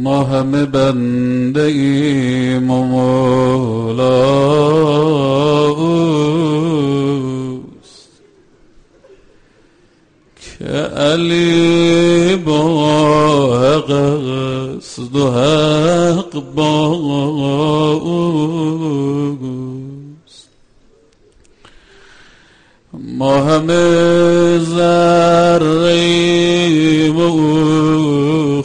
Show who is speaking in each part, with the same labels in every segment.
Speaker 1: ما همه بنده ایم و مولاست که علی با حق است و حق با اوست. ما همه ذره ایم و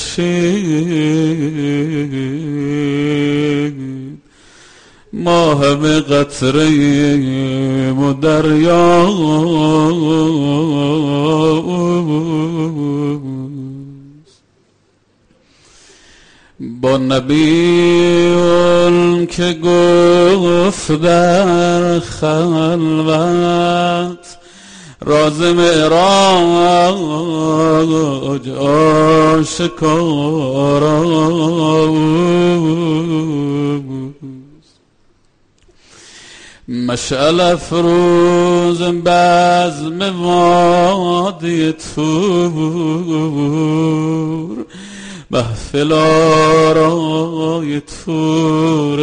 Speaker 1: خورشید، ما همه قطره ایم و دریاست. با نبیون که گفت در خلوت راز معراج آشکاراست. مشعل افروز بزم وادی طور، محفل آرای طور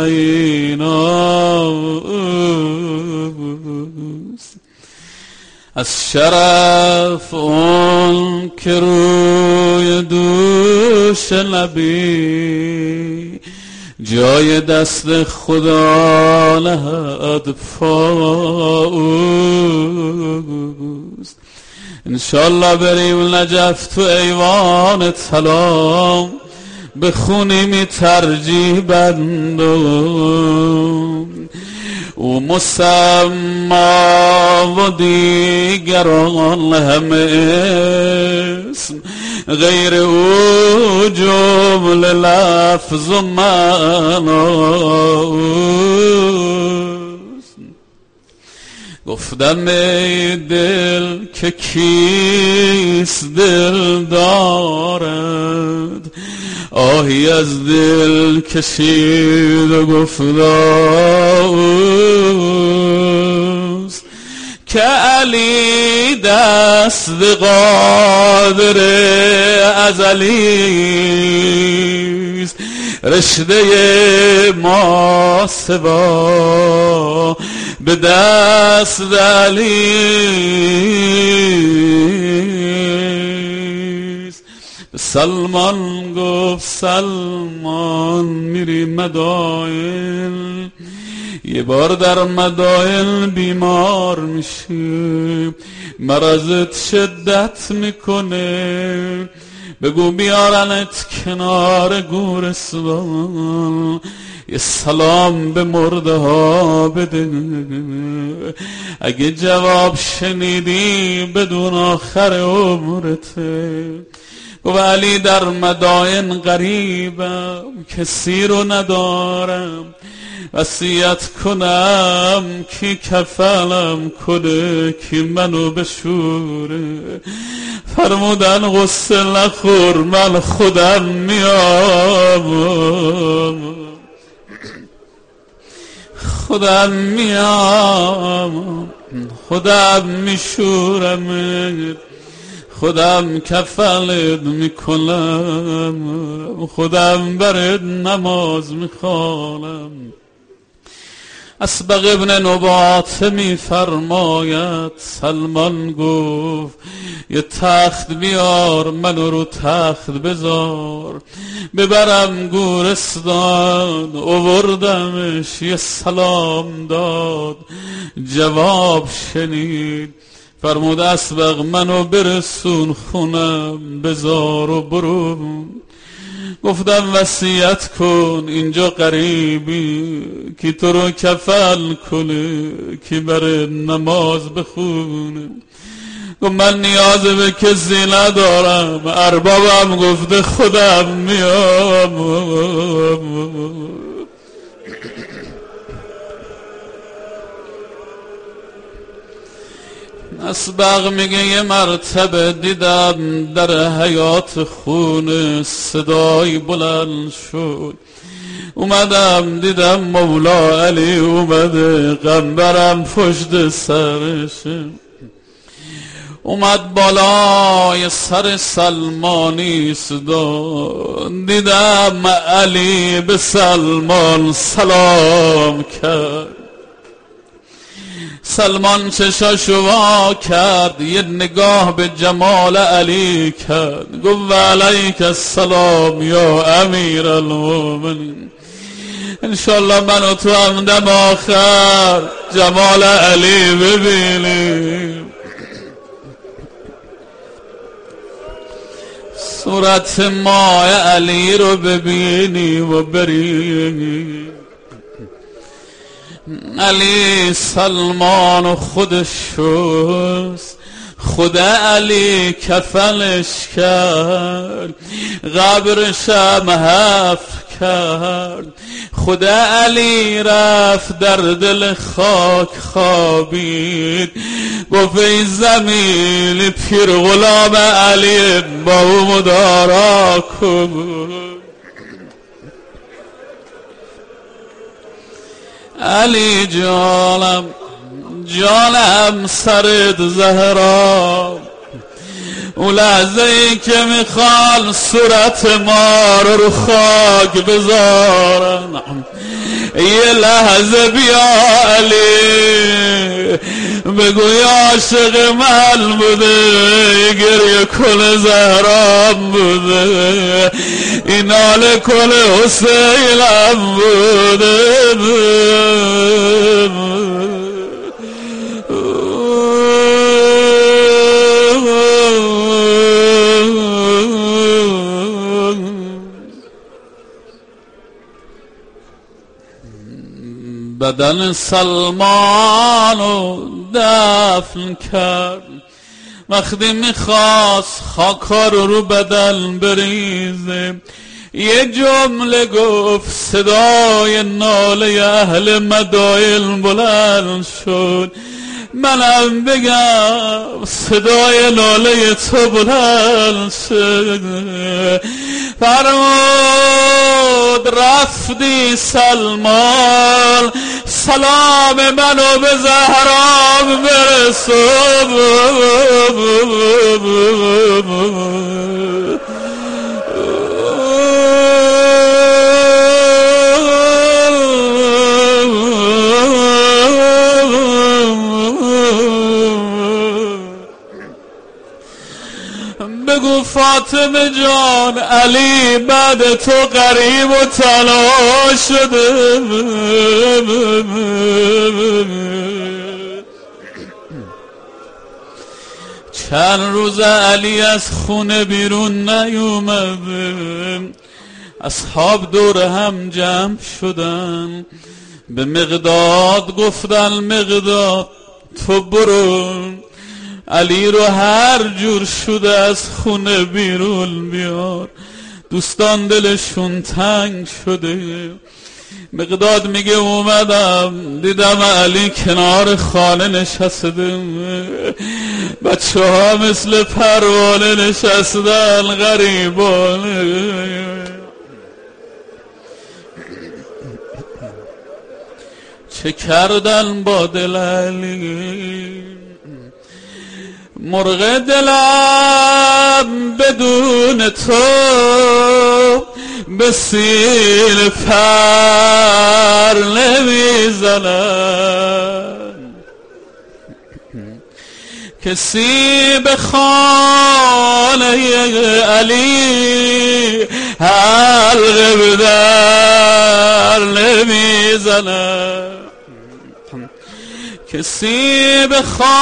Speaker 1: سیناست. از شرف اون که روی دوش نبی جای دست خدا نهد پاست. انشالله بریم نجف تو ایوان طلا بخونیم ترجیح بندم او مسما و دیگران همه اسم غیر او جمله لفظ و معناست. گفتم ای دل که کیست دل دارد، آهی از دل کشید و گفتاست که علی دست قادر ازلیست. رشته ما سوا به دست علیست. سلمان گفت سلمان میری مدائن، یه بار در مدائن بیمار میشی، مرضت شدت میکنه، بگو بیارنت کنار گورستان، یه سلام به مرده ها بده. اگه جواب شنیدی بدون آخر عمرته. گفت علی در مدائن غریبم، کسی رو ندارم، وصیت کنم کی کفنم کنه، کی منو بشوره. فرمودن غصه نخور من خودم میام، خودم میام، خودم میشورم، خودم کفلت میکنم، خودم برات نماز میخوانم. اسبق ابن نبات میفرماید سلمان گفت یه تخت بیار منو رو تخت بذار، ببرم گورستان. آوردمش یه سلام داد، جواب شنید، فرمود اسبق منو برسون خونم، بذار و برو. گفتم وصیت کن اینجا قریبی کی تو رو کفن کنه، کی بره نماز بخونه. گفت من نیاز به کسی ندارم، اربابم گفته خودم میام. اسبق میگه یه مرتبه دیدم در حیات خونه صدای بلند شد، اومدم دیدم مولا علی اومده، قنبرم پشت سرشه. اومد بالای سر سلمان ایستاد، دیدم علی به سلمان سلام کرد. سلمان چشاشو وا کرد، یه نگاه به جمال علی کرد، گفت علیک السلام یا امیر المؤمنین. انشالله من و تو هم دم آخر جمال علی ببینیم، صورت ماه علی رو ببینیم و بریم. علی سلمان و خودش شست، خدا علی کفنش کرد، قبرش هم حفر کرد. خدا علی رفت در دل خاک خوابید، گفت ای زمین پیر غلام علی با او مدارا کن. علی جانم جانم سرت زهرا، اون لحظه ای که میخوان صورت ما رو خاک بذارن، یه لحظه بیا علی بگوی عاشق من بوده، گریه کل زهرام بوده، این حال کل حسینم بوده. بدن سلمانو دفن کرد، وقتی میخواست خاکا رو بدن بریزه، یه جمله گفت، صدای ناله اهل مدائن بلند شد. منم بگم صدای ناله تو بلند شد، فرمود رفتی سلمان، سلام منو به زهرام برسون. بگو فاطمه جان علی بعد تو غریب و تنها شده. چند روز علی از خونه بیرون نیومده، اصحاب دور هم جمع شدن، به مقداد گفتن مقداد تو برو علی رو هر جور شده از خونه بیرون بیار، دوستان دلشون تنگ شده. مقداد میگه اومدم دیدم علی کنار خانه نشسته، بچه ها مثل پروانه نشستن غریبانه. چه کردن با دل علی؟ مرغ دلم بدون تو به سیل پر نمیزنن، کسی به خانه علی حلقه به در نمیزنن، کسی به